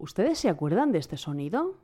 ¿Ustedes se acuerdan de este sonido?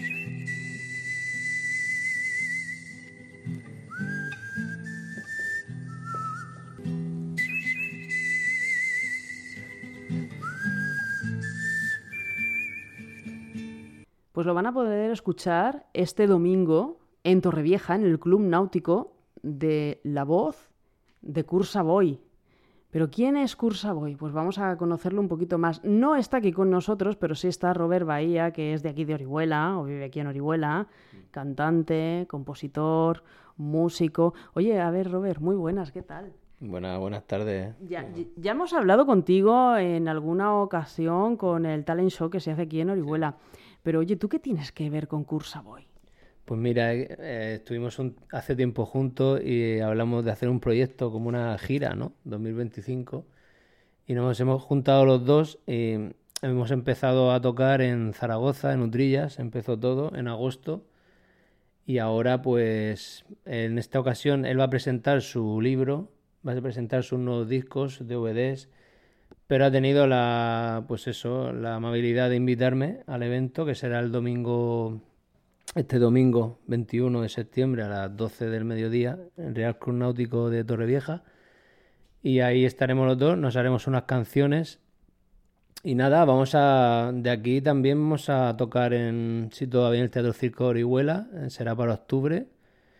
Pues lo van a poder escuchar este domingo en Torrevieja, en el Club Náutico de La Voz de Kurt Savoy. ¿Pero quién es Kurt Savoy? Pues vamos a conocerlo un poquito más. No está aquí con nosotros, pero sí está Robert Bahía, que es de aquí de Orihuela, o vive aquí en Orihuela, cantante, compositor, músico. Oye, a ver, Robert, muy buenas, ¿qué tal? Buenas tardes. Ya hemos hablado contigo en alguna ocasión con el talent show que se hace aquí en Orihuela. Pero oye, ¿tú qué tienes que ver con Kurt Savoy? Pues mira, estuvimos hace tiempo juntos y hablamos de hacer un proyecto como una gira, ¿no? 2025. Y nos hemos juntado los dos y hemos empezado a tocar en Zaragoza, en Utrillas, empezó todo en agosto. Y ahora, pues, en esta ocasión él va a presentar su libro, va a presentar sus nuevos discos, DVDs, pero ha tenido la amabilidad de invitarme al evento, que será este domingo 21 de septiembre a las 12 del mediodía, en Real Club Náutico de Torrevieja. Y ahí estaremos los dos, nos haremos unas canciones. Y nada, de aquí también vamos a tocar si todo va bien, el Teatro Circo de Orihuela, será para octubre.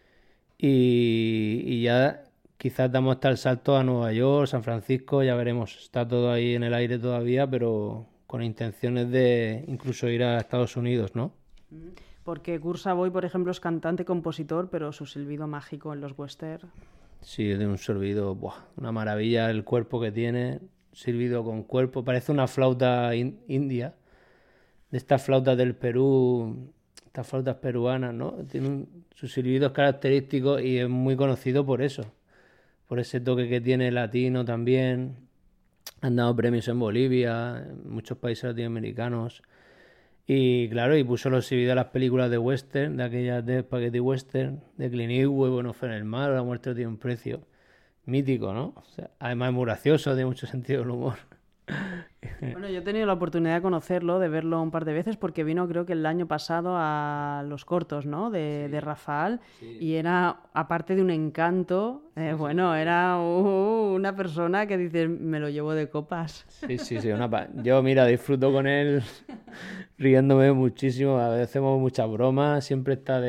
Y ya quizás damos hasta el salto a Nueva York, San Francisco, ya veremos. Está todo ahí en el aire todavía, pero con intenciones de incluso ir a Estados Unidos, ¿no? Porque Kurt Savoy, por ejemplo, es cantante, compositor, pero su silbido mágico en los western. Sí, de un silbido, una maravilla el cuerpo que tiene, silbido con cuerpo, parece una flauta india, de estas flautas del Perú, estas flautas peruanas, ¿no? Su silbido es característico y es muy conocido por eso, por ese toque que tiene latino también. Han dado premios en Bolivia, en muchos países latinoamericanos. Y claro, y puso los silbidos a las películas de western, de aquellas de Spaghetti Western, de Clint Eastwood, Bueno fue en el mar, La muerte no tiene un precio. Mítico, ¿no? O sea, además es muy gracioso, tiene mucho sentido del humor. Bueno, yo he tenido la oportunidad de conocerlo, de verlo un par de veces, porque vino creo que el año pasado a los cortos, ¿no? De Rafael, Sí. y era, aparte de un encanto, bueno, era una persona que dices, me lo llevo de copas. Sí. Yo, mira, disfruto con él riéndome muchísimo. A veces hacemos muchas bromas, siempre está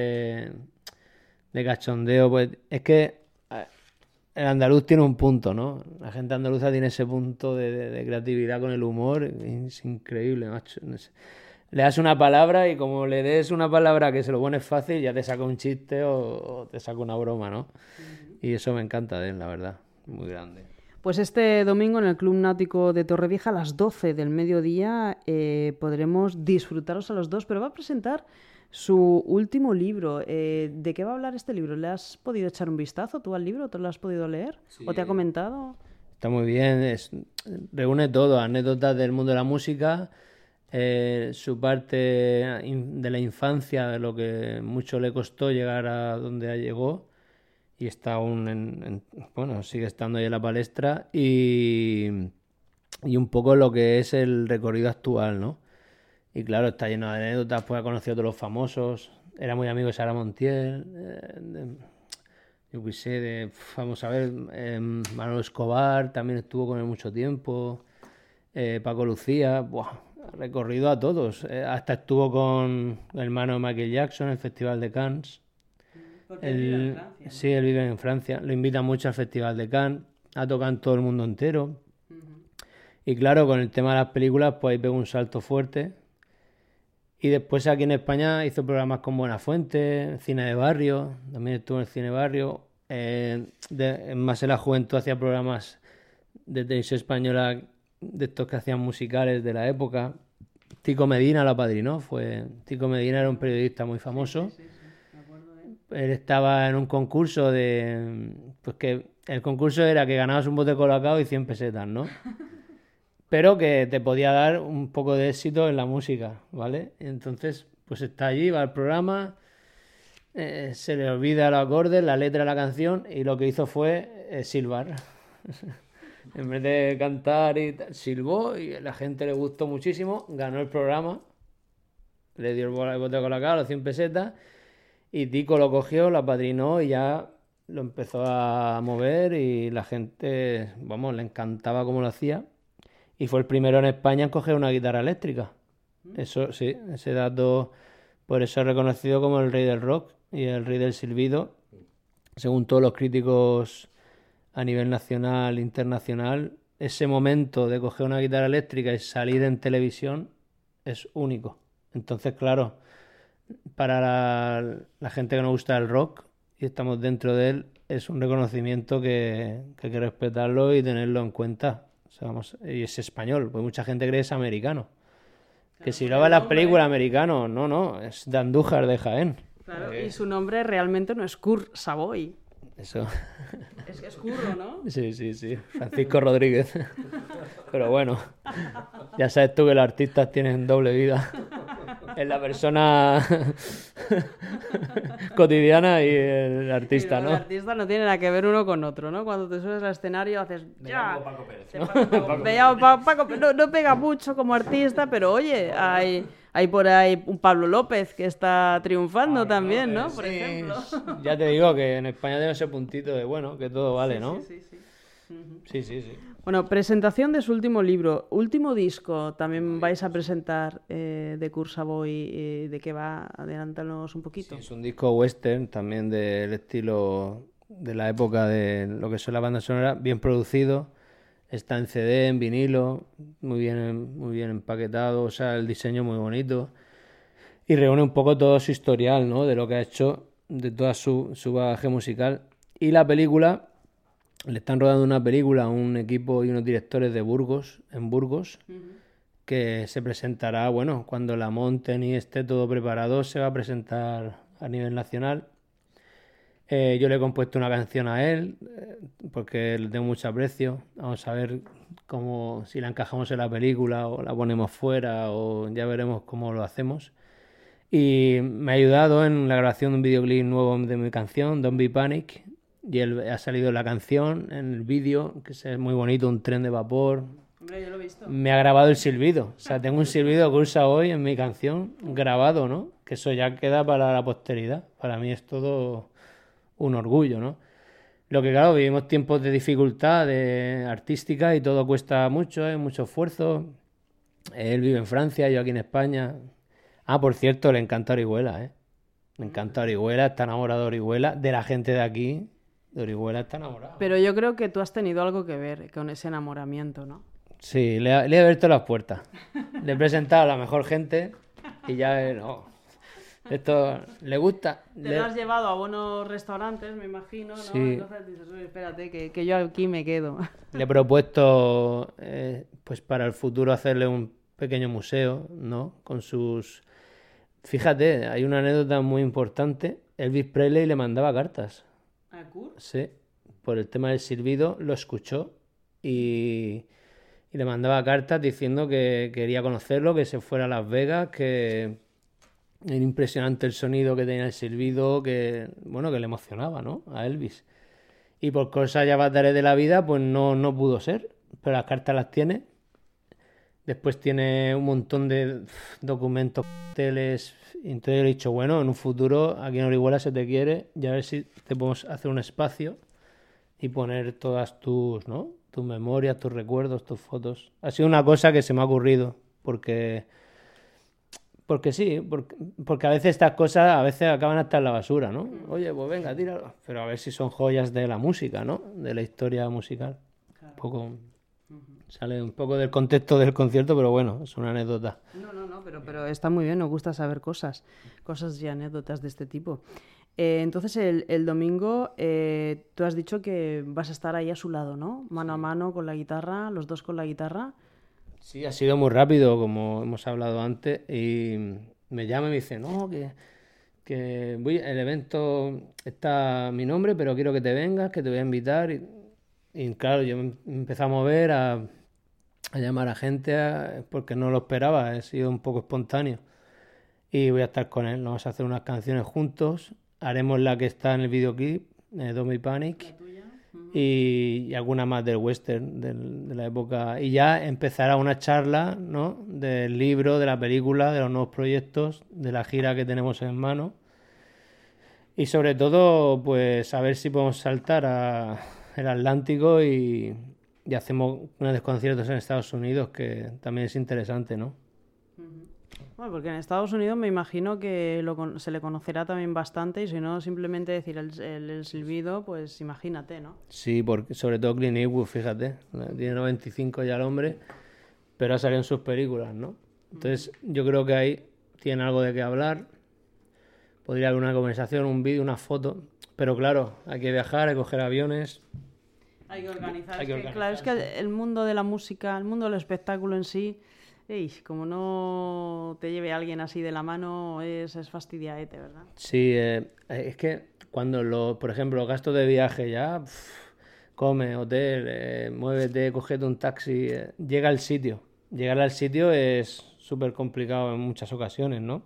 de cachondeo. Pues es que el andaluz tiene un punto, ¿no? La gente andaluza tiene ese punto de creatividad con el humor. Es increíble, macho. No sé. Le das una palabra y como le des una palabra que se lo pones fácil, ya te saca un chiste o te saca una broma, ¿no? Y eso me encanta de él, la verdad. Muy grande. Pues este domingo en el Club Náutico de Torrevieja a las 12 del mediodía podremos disfrutaros a los dos, pero va a presentar su último libro. ¿De qué va a hablar este libro? ¿Le has podido echar un vistazo tú al libro? ¿Te lo has podido leer? Sí, ¿O te ha comentado? está muy bien, reúne todo, anécdotas del mundo de la música, su parte de la infancia, de lo que mucho le costó llegar a donde llegó y está aún bueno, sigue estando ahí en la palestra y un poco lo que es el recorrido actual, ¿no? Y claro, está lleno de anécdotas, pues ha conocido a todos los famosos, era muy amigo de Sara Montiel, yo qué sé, vamos a ver, Manolo Escobar también estuvo con él mucho tiempo, Paco Lucía, ha recorrido a todos, hasta estuvo con el hermano de Michael Jackson en el Festival de Cannes. Porque él vive en Francia. Sí, él vive en Francia, lo invitan mucho al Festival de Cannes, ha tocado en todo el mundo entero. Y claro, con el tema de las películas, pues ahí pegó un salto fuerte. Y después aquí en España hizo programas con Buenafuente, cine de barrio, también estuvo en el cine de barrio. Más en la juventud hacía programas de televisión española, de estos que hacían musicales de la época. Tico Medina lo apadrinó, Tico Medina era un periodista muy famoso. Sí, me acuerdo de él. Él estaba en un concurso pues que el concurso era que ganabas un bote de Colacao y 100 pesetas, ¿no? Pero que te podía dar un poco de éxito en la música, ¿vale? Entonces, pues está allí, va al programa, se le olvida los acordes, la letra de la canción y lo que hizo fue silbar. En vez de cantar y tal, silbó y a la gente le gustó muchísimo, ganó el programa Le dio el bote de Colacao, los 100 pesetas, y Tico lo cogió, lo apadrinó y ya lo empezó a mover y la gente, vamos, le encantaba cómo lo hacía. Y fue el primero en España en coger una guitarra eléctrica. Eso sí, ese dato, por eso es reconocido como el rey del rock y el rey del silbido, según todos los críticos a nivel nacional, internacional. Ese momento de coger una guitarra eléctrica y salir en televisión es único. Entonces, claro, para la gente que nos gusta el rock y estamos dentro de él, es un reconocimiento que hay que respetarlo y tenerlo en cuenta. O sea, y es español, pues mucha gente cree que es americano. Que si lo va en las películas americanos, no, es de Andújar, de Jaén. Claro, y su nombre realmente no es Kurt Savoy. Eso. Es que es Curro, ¿no? Sí. Francisco Rodríguez. Pero bueno, ya sabes tú que los artistas tienen doble vida. Es la persona cotidiana y el artista, ¿no? El artista no tiene nada que ver uno con otro, ¿no? Cuando te subes al escenario haces... ya. Paco Pérez. No pega mucho como artista, pero oye, hay por ahí un Pablo López que está triunfando también, ¿no? Por ejemplo. Ya te digo que en España tiene ese puntito de, bueno, que todo vale, ¿no? Sí. Sí. Bueno, presentación de su último libro. Último disco también vais a presentar de Kurt Savoy. ¿De qué va? Adelántanos un poquito. Sí, es un disco western también del estilo de la época de lo que son las bandas sonoras, bien producido. Está en CD, en vinilo, muy bien empaquetado, o sea, el diseño muy bonito. Y reúne un poco todo su historial, ¿no? De lo que ha hecho, de toda su bagaje musical. Y la película, le están rodando una película a un equipo y unos directores de Burgos, en Burgos, que se presentará, bueno, cuando la monten y esté todo preparado, se va a presentar a nivel nacional. Yo le he compuesto una canción a él porque le tengo mucho aprecio. Vamos a ver si la encajamos en la película o la ponemos fuera o ya veremos cómo lo hacemos. Y me ha ayudado en la grabación de un videoclip nuevo de mi canción, Don't Be Panic. Y él ha salido la canción en el vídeo, que es muy bonito, un tren de vapor. Hombre, yo lo he visto. Me ha grabado el silbido. O sea, tengo un silbido que usa hoy en mi canción grabado, ¿no? Que eso ya queda para la posteridad. Para mí es todo un orgullo, ¿no? Lo que, claro, vivimos tiempos de dificultad artística y todo cuesta mucho, mucho esfuerzo. Él vive en Francia, yo aquí en España. Ah, por cierto, le encanta Orihuela, ¿eh? Le encanta Orihuela, está enamorado de Orihuela, de la gente de aquí. De Orihuela está enamorado. Pero yo creo que tú has tenido algo que ver con ese enamoramiento, ¿no? Sí, le he abierto las puertas. Le he presentado a la mejor gente y ya, no. Esto le gusta. Te lo has llevado a buenos restaurantes, me imagino, ¿no? Sí. Entonces dices, oye, espérate, que yo aquí me quedo. Le he propuesto, pues para el futuro hacerle un pequeño museo, ¿no? Con sus... Fíjate, hay una anécdota muy importante. Elvis Presley le mandaba cartas. ¿A Kurt? Sí, por el tema del silbido lo escuchó y le mandaba cartas diciendo que quería conocerlo, que se fuera a Las Vegas, que era impresionante el sonido que tenía el silbido, que bueno, que le emocionaba, ¿no? A Elvis. Y por cosas ya avatares de la vida, pues no pudo ser, pero las cartas las tiene. Después tiene un montón de documentos, teles. Y entonces yo le he dicho, bueno, en un futuro aquí en Orihuela se te quiere y a ver si te podemos hacer un espacio y poner todas tus, ¿no? Tus memorias, tus recuerdos, tus fotos. Ha sido una cosa que se me ha ocurrido porque sí, porque a veces estas cosas a veces acaban hasta en la basura, ¿no? Oye, pues venga, tíralo. Pero a ver si son joyas de la música, ¿no? De la historia musical. Claro. Un poco... Sale un poco del contexto del concierto, pero bueno, es una anécdota. No, pero está muy bien, nos gusta saber cosas y anécdotas de este tipo. Entonces, el domingo tú has dicho que vas a estar ahí a su lado, ¿no? Mano a mano con la guitarra, los dos con la guitarra. Sí, ha sido muy rápido, como hemos hablado antes, y me llama y me dice, no, que el evento está mi nombre, pero quiero que te vengas, que te voy a invitar. Y claro, yo me empecé a mover, a llamar a gente, porque no lo esperaba, he sido un poco espontáneo. Y voy a estar con él, vamos a hacer unas canciones juntos, haremos la que está en el videoclip, Don't Be Panic. y alguna más del western de la época. Y ya empezará una charla, ¿no? Del libro, de la película, de los nuevos proyectos, de la gira que tenemos en mano. Y sobre todo, pues a ver si podemos saltar el Atlántico y hacemos unos conciertos en Estados Unidos, que también es interesante, ¿no? Bueno, porque en Estados Unidos me imagino que se le conocerá también bastante, y si no simplemente decir el silbido, pues imagínate, ¿no? Sí, porque sobre todo Clint Eastwood, fíjate, tiene 95 ya el hombre, pero ha salido en sus películas, ¿no? Entonces yo creo que ahí tiene algo de qué hablar, podría haber una conversación, un vídeo, una foto, pero claro, hay que viajar, hay que coger aviones. Hay que organizar. Claro, es que el mundo de la música, el mundo del espectáculo en sí, como no te lleve alguien así de la mano, es fastidiaete, ¿verdad? Sí, es que cuando, por ejemplo, los gastos de viaje ya, come, hotel, muévete, cógete un taxi, llega al sitio. Llegar al sitio es súper complicado en muchas ocasiones, ¿no?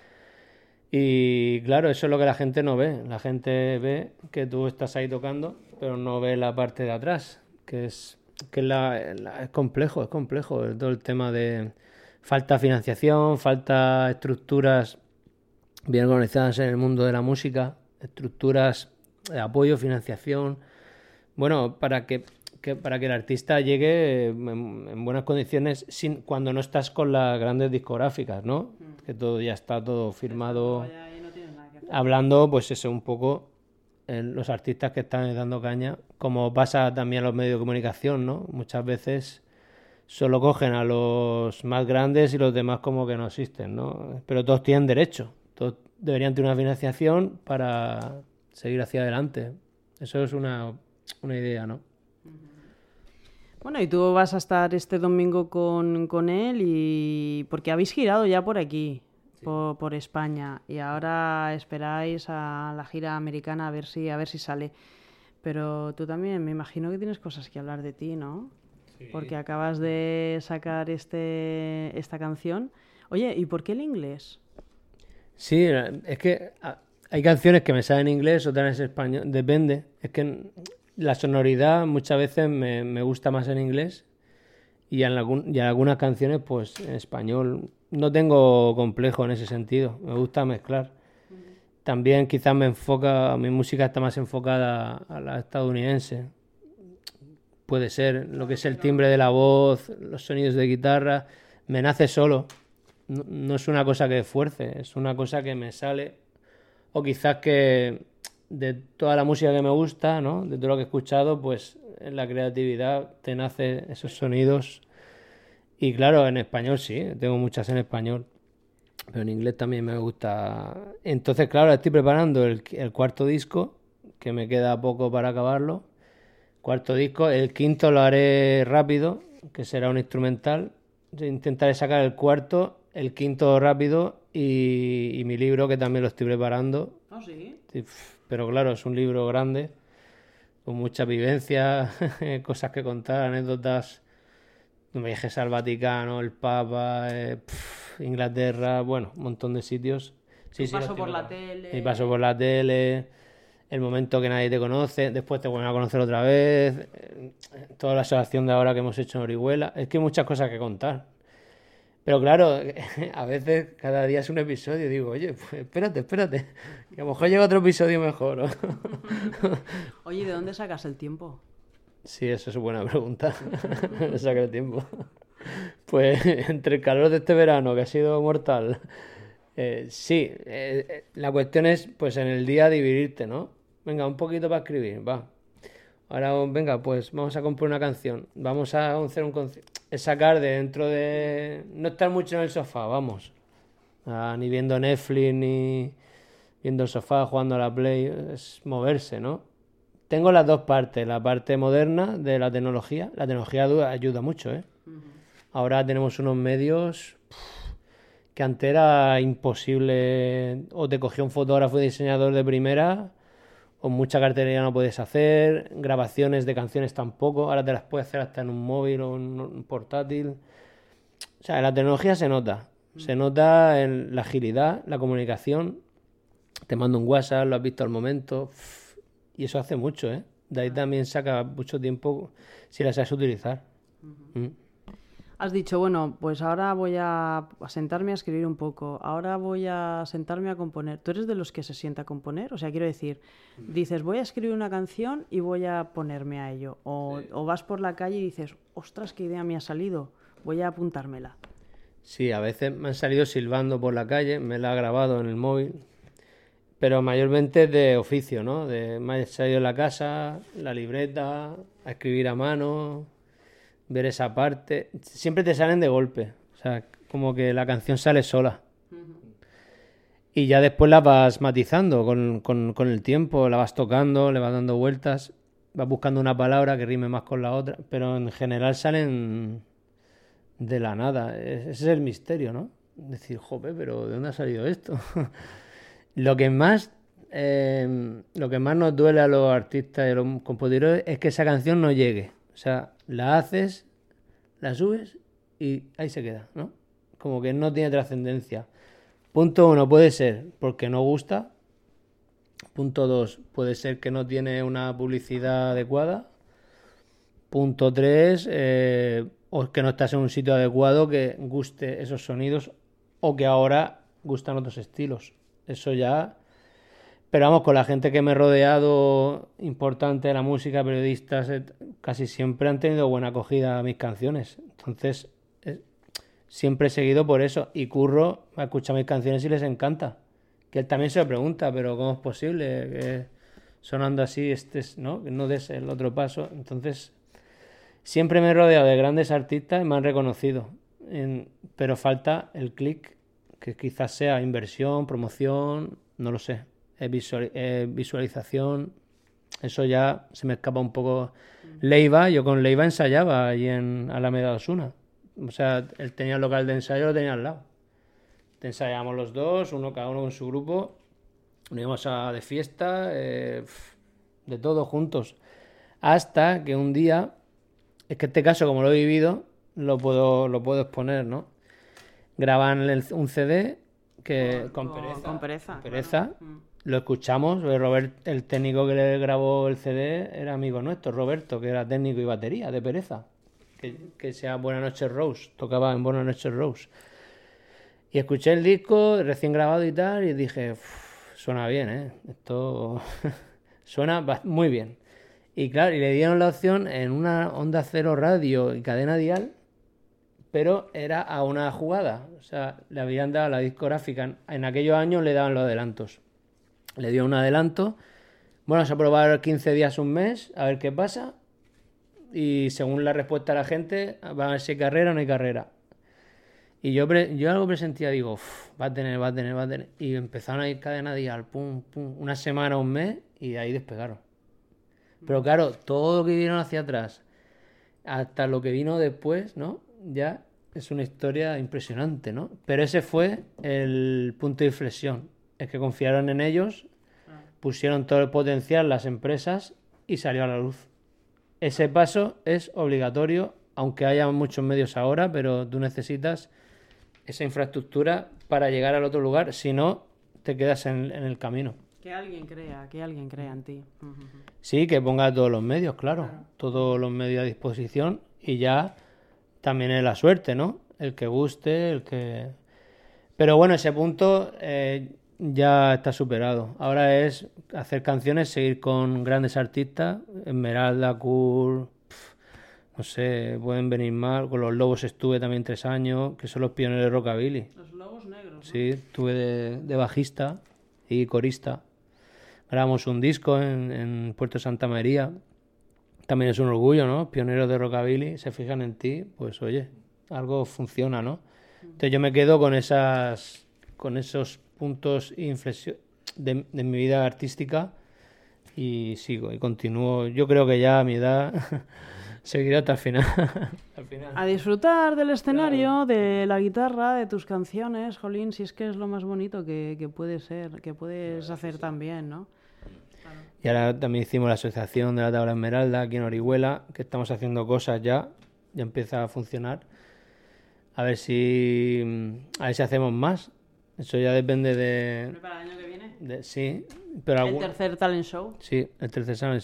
Y claro, eso es lo que la gente no ve. La gente ve que tú estás ahí tocando, pero no ve la parte de atrás, que es complejo todo el tema de falta financiación, falta estructuras bien organizadas en el mundo de la música, estructuras de apoyo, financiación, bueno, para que el artista llegue en buenas condiciones cuando no estás con las grandes discográficas, ¿no? Que todo ya está todo firmado. Hablando, pues eso, un poco en los artistas que están dando caña, como pasa también a los medios de comunicación, ¿no? Muchas veces solo cogen a los más grandes y los demás como que no existen, ¿no? Pero todos tienen derecho, todos deberían tener una financiación para seguir hacia adelante. Eso es una idea, ¿no? Bueno, y tú vas a estar este domingo con él, y porque habéis girado ya por aquí, sí, por España, y ahora esperáis a la gira americana a ver si sale. Pero tú también me imagino que tienes cosas que hablar de ti, ¿no? Sí. Porque acabas de sacar esta canción. Oye, ¿y por qué el inglés? Sí, es que hay canciones que me salen en inglés, otras en español, depende. Es que la sonoridad muchas veces me gusta más en inglés y en algunas canciones pues en español. No tengo complejo en ese sentido, me gusta mezclar. También quizás mi música está más enfocada a la estadounidense. Puede ser, lo que es el timbre de la voz, los sonidos de guitarra, me nace solo. No es una cosa que fuerce, es una cosa que me sale. O quizás que de toda la música que me gusta, ¿no? De todo lo que he escuchado, pues en la creatividad te nace esos sonidos. Y claro, en español sí, tengo muchas en español, pero en inglés también me gusta. Entonces, claro, estoy preparando el cuarto disco, que me queda poco para acabarlo. Cuarto disco, el quinto lo haré rápido, que será un instrumental. Intentaré sacar el cuarto, el quinto rápido y mi libro, que también lo estoy preparando. ¿Ah, sí? Pero claro, es un libro grande, con mucha vivencia, cosas que contar, anécdotas, viajes al Vaticano, el Papa, Inglaterra, bueno, un montón de sitios. Sí, paso por la tele. Y paso por la tele, el momento que nadie te conoce, después te vuelven a conocer otra vez, toda la asociación de ahora que hemos hecho en Orihuela. Es que hay muchas cosas que contar. Pero claro, a veces cada día es un episodio. Digo, oye, pues espérate, que a lo mejor llega otro episodio mejor, ¿no? Oye, ¿de dónde sacas el tiempo? Sí, eso es buena pregunta. ¿Dónde saca el tiempo? Pues entre el calor de este verano, que ha sido mortal. Sí, la cuestión es, pues en el día dividirte, ¿no? Venga, un poquito para escribir, va. Ahora, venga, pues vamos a comprar una canción. Vamos a hacer un concierto. Es sacar de dentro de... No estar mucho en el sofá, vamos. Ni viendo Netflix, ni viendo el sofá, jugando a la Play. Es moverse, ¿no? Tengo las dos partes. La parte moderna de la tecnología. La tecnología ayuda mucho, ¿eh? Ahora tenemos unos medios que antes era imposible. O te cogía un fotógrafo y diseñador de primera, o mucha cartelería no puedes hacer, grabaciones de canciones tampoco, ahora te las puedes hacer hasta en un móvil o en un portátil. O sea, la tecnología se nota en la agilidad, la comunicación. Te mando un WhatsApp, lo has visto al momento, y eso hace mucho, ¿eh? De ahí también saca mucho tiempo si la sabes utilizar. Has dicho, bueno, pues ahora voy a sentarme a escribir un poco, ahora voy a sentarme a componer. ¿Tú eres de los que se sienta a componer? O sea, quiero decir, dices, voy a escribir una canción y voy a ponerme a ello. O vas por la calle y dices, ostras, qué idea me ha salido, voy a apuntármela. Sí, a veces me han salido silbando por la calle, me la ha grabado en el móvil, pero mayormente de oficio, ¿no? Me ha salido en la casa, la libreta, a escribir a mano, ver esa parte. Siempre te salen de golpe, o sea, como que la canción sale sola. Y ya después la vas matizando con el tiempo, la vas tocando, le vas dando vueltas, vas buscando una palabra que rime más con la otra, pero en general salen de la nada. Ese es el misterio, ¿no? Decir, jope, pero ¿de dónde ha salido esto? Lo que más nos duele a los artistas y a los compositores es que esa canción no llegue. O sea, la haces, la subes y ahí se queda, ¿no? Como que no tiene trascendencia. Punto 1 puede ser porque no gusta. Punto 2 puede ser que no tiene una publicidad adecuada. Punto 3 o que no estás en un sitio adecuado que guste esos sonidos o que ahora gustan otros estilos. Eso ya... Pero vamos, con la gente que me he rodeado importante de la música, periodistas, casi siempre han tenido buena acogida a mis canciones. Entonces, siempre he seguido por eso. Y Curro escucha mis canciones y les encanta. Que él también se lo pregunta, pero ¿cómo es posible que sonando así ¿no? Que no des el otro paso? Entonces, siempre me he rodeado de grandes artistas y me han reconocido. Pero falta el clic, que quizás sea inversión, promoción, no lo sé. Visualización, eso ya se me escapa un poco. Leiva, yo con Leiva ensayaba allí en Alameda de Osuna. O sea, él tenía el local de ensayo, lo tenía al lado. Te ensayábamos los dos, cada uno con su grupo, nos íbamos de fiesta, de todo juntos. Hasta que un día, es que este caso como lo he vivido, lo puedo exponer, ¿no? Graban un CD con Pereza. Claro. Lo escuchamos, Robert, el técnico que le grabó el CD era amigo nuestro, Roberto, que era técnico y batería de Pereza, que sea Buenas noches Rose, tocaba en Buenas noches Rose. Y escuché el disco recién grabado y tal, y dije, suena bien, esto suena muy bien. Y claro, y le dieron la opción en una Onda Cero radio y cadena dial, pero era a una jugada. O sea, le habían dado la discográfica, en aquellos años le daban los adelantos. Le dio un adelanto, bueno, vamos a probar 15 días, un mes, a ver qué pasa, y según la respuesta de la gente, va a ver si hay carrera o no hay carrera. Y yo algo presentía, digo, va a tener, y empezaron a ir cadena dial, pum, una semana, un mes, y de ahí despegaron. Pero claro, todo lo que vieron hacia atrás, hasta lo que vino después, ¿no? Ya es una historia impresionante, ¿no? Pero ese fue el punto de inflexión. Es que confiaron en ellos, pusieron todo el potencial las empresas y salió a la luz. Ese paso es obligatorio, aunque haya muchos medios ahora, pero tú necesitas esa infraestructura para llegar al otro lugar, si no, te quedas en el camino. Que alguien crea en ti. Sí, que ponga todos los medios, claro, todos los medios a disposición y ya también es la suerte, ¿no? El que guste, el que... Pero bueno, ese punto ya está superado. Ahora es hacer canciones, seguir con grandes artistas, Esmeralda, Kurt, no sé, pueden venir más. Con los Lobos estuve también 3 años, que son los pioneros de rockabilly. Los Lobos Negros, ¿no? Sí, estuve de bajista y corista. Grabamos un disco en Puerto Santa María. También es un orgullo, ¿no? Pioneros de rockabilly, se fijan en ti, pues oye, algo funciona, ¿no? Entonces yo me quedo con esos puntos de inflexión de mi vida artística y sigo y continúo. Yo creo que ya a mi edad seguiré hasta el final. A disfrutar del escenario, de la guitarra, de tus canciones, jolín, si es que es lo más bonito que puede ser, que puedes hacer también, ¿no? Y ahora también hicimos la asociación de la Tabla Esmeralda aquí en Orihuela, que estamos haciendo cosas ya empieza a funcionar. A ver si hacemos más. Eso ya depende de... ¿Para el año que viene? Sí, pero ¿El tercer talent show? Sí, el tercer talent show.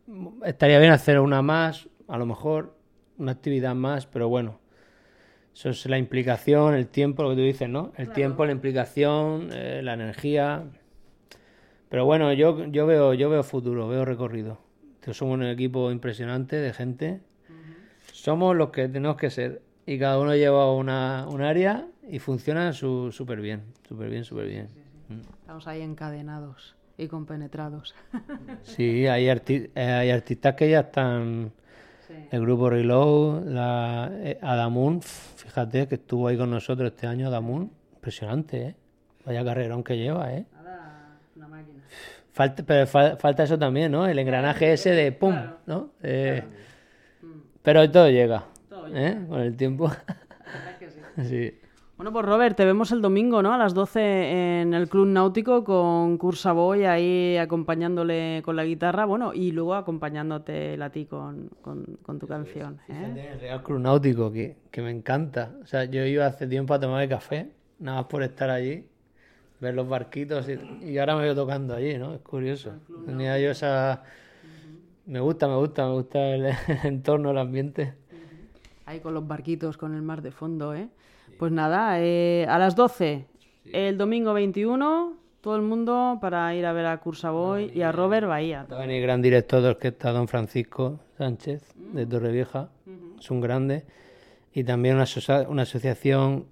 estaría bien hacer una más, a lo mejor, una actividad más, pero bueno, eso es la implicación, el tiempo, lo que tú dices, ¿no? El tiempo, la implicación, la energía. Pero bueno, yo veo futuro, veo recorrido. Somos un equipo impresionante de gente. Somos los que tenemos que ser. Y cada uno lleva un área y funciona súper bien, súper bien, súper bien. Estamos ahí encadenados y compenetrados. Sí, hay artistas que ya están. Sí. El grupo Reload, Adamun, fíjate que estuvo ahí con nosotros este año, Adamun. Impresionante, ¿eh? Vaya carrerón que lleva, ¿eh? Nada, una máquina. Falta eso también, ¿no? El engranaje ese de pum, Claro. ¿no? Pero todo llega, Todo ¿eh? Con el tiempo. La verdad es que sí. Sí. Bueno, pues Robert, te vemos el domingo, ¿no? A las 12 en el Club Náutico con Cursa Boy ahí acompañándole con la guitarra, bueno, y luego acompañándote a ti con tu canción. Fíjate, el Real Club Náutico, que me encanta. O sea, yo iba hace tiempo a tomar café, nada más por estar allí, ver los barquitos y ahora me veo tocando allí, ¿no? Es curioso. Tenía yo esa... Me gusta el entorno, el ambiente. Ahí con los barquitos, con el mar de fondo, ¿eh? Pues nada, a las 12, el domingo 21, todo el mundo para ir a ver a Cursa Boy y a Robert Bahía. Va a venir el gran director de orquesta, don Francisco Sánchez, de Torrevieja. Es un grande. Y también una asociación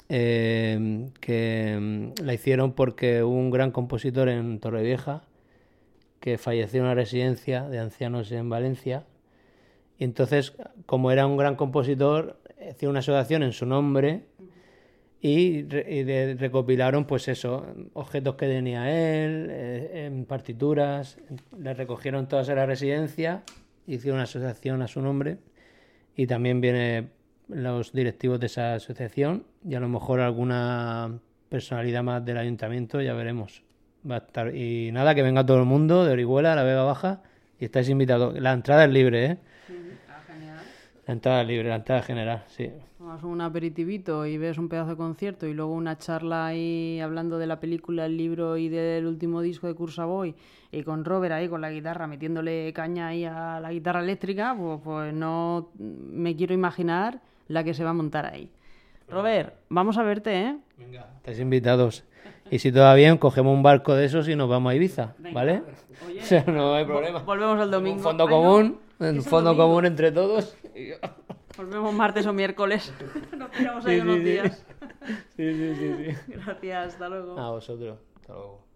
que la hicieron porque hubo un gran compositor en Torrevieja que falleció en una residencia de ancianos en Valencia. Y entonces, como era un gran compositor, hicieron una asociación en su nombre y recopilaron, pues eso, objetos que tenía él, en partituras, le recogieron todas en la residencia, hicieron una asociación a su nombre y también vienen los directivos de esa asociación y a lo mejor alguna personalidad más del ayuntamiento, ya veremos. Va a estar. Y nada, que venga todo el mundo de Orihuela, la Vega Baja, y estáis invitados. La entrada es libre, ¿eh? Genial. La entrada es libre, la entrada general, sí. Tomas un aperitivito y ves un pedazo de concierto y luego una charla ahí hablando de la película, el libro y del último disco de Cursa Boy y con Robert ahí con la guitarra metiéndole caña ahí a la guitarra eléctrica, pues no me quiero imaginar la que se va a montar ahí. Robert, vamos a verte, ¿eh? Venga, estáis invitados. Y si todo va bien, cogemos un barco de esos y nos vamos a Ibiza, ¿vale? Oye, O sea, no hay problema. volvemos el domingo. Un fondo Ay, no, común, es un el fondo domingo. común entre todos. Volvemos martes o miércoles. Nos tiramos ahí Sí, unos sí, sí. días. Sí. Gracias, hasta luego. A vosotros. Hasta luego.